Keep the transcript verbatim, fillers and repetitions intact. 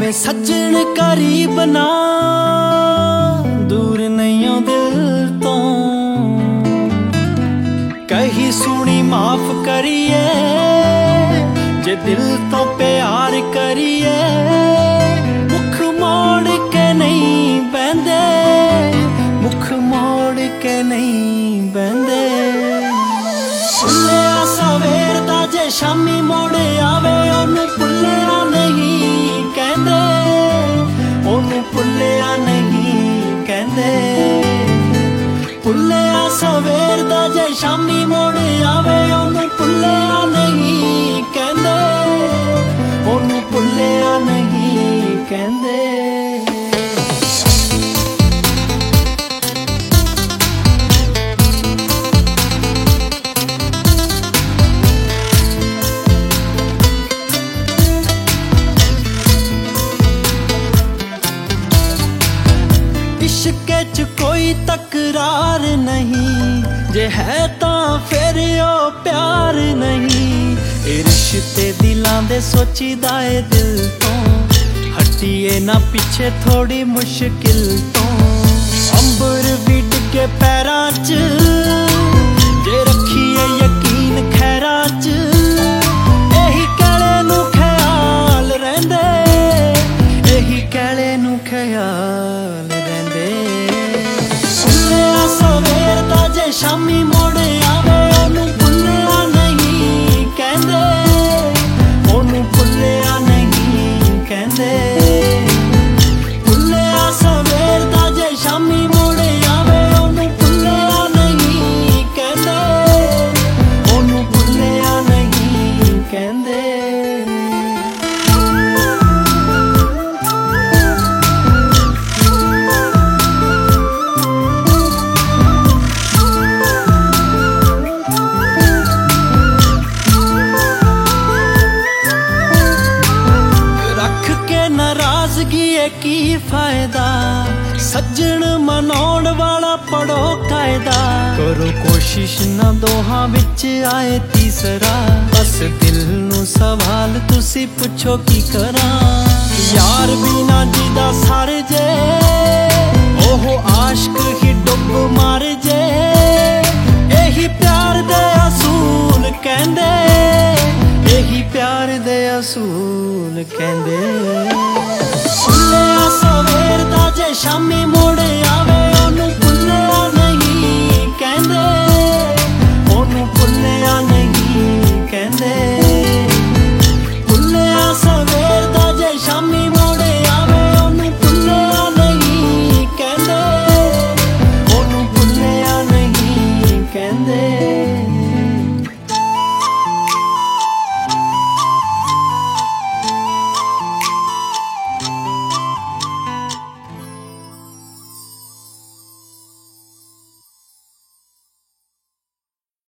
भावें सज्जन करीब ना दूर नहीं हो दिल तो कही सुनी माफ करिए जे दिल तो प्यार करिए मुख मोड़ के नहीं बहंदे मुख मोड़ के नहीं बहंदे भुल्लिया सवेर दा जे शामी मोड़े आवे ओनू भुल्लिया नहीं कहंदे ओनू भुल्लिया नहीं कहंदे भुल्लिया सवेर दा जे शामी मोड़े आवे ओनू भुल्लिया नहीं कहंदे ओनू भुल्लिया नहीं कहंदे। इश्के च कोई तकरार नहीं जे है तां फिर ओ प्यार नहीं ए रिश्ते दिलां दे सोचीदा ए दिल तो हटिए ना पीछे थोड़ी मुश्किल तो अंबर भी डिगे पैरां च जे रखिए यकीन खैरां च एही कहले नू ख्याल रहिंदे एही कहले नू ख्याल सवेर दा जे शामी मोड़े आवे ओनू भुल्लिया नहीं कहंदे ओनू भुल्लिया नहीं कहंदे भुल्लिया सवेर दा जे शामी मोड़े आवे ओनू भुल्लिया नहीं कहंदे ओनू भुल्लिया नहीं कहंदे। की फायदा सज्जन मनाउण वाला पढ़ो कायदा करो कोशिश ना दोहां विच आए तीसरा बस दिल नू सवाल तुसी पुछो की करा यार बिना जिदा सर जे ओहो आशिक ही डुब मार जे एही प्यार दे असूल कहंदे एही प्यार दे असूल कहंदे।